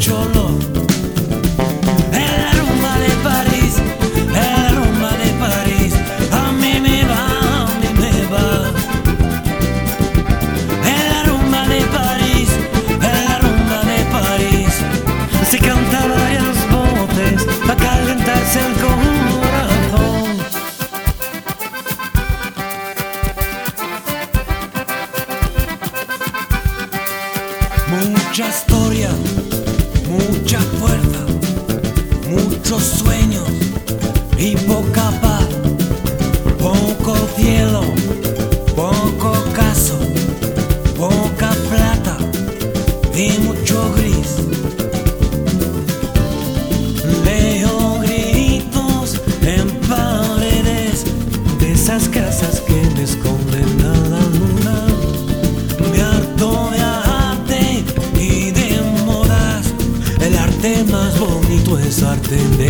mucho olor. Es la rumba de París, es la rumba de París. A mí me va, a mí me va. Es la rumba de París, es la rumba de París. Se canta varias voces para calentarse el corazón. Mucha historia, mucha fuerza, muchos sueños y poca paz. Poco cielo, poco caso, poca plata y mucho gris. Veo gritos en paredes de esas casas que me esconden a la luna. Me harto de arte y de modas. El arte más bonito es arte de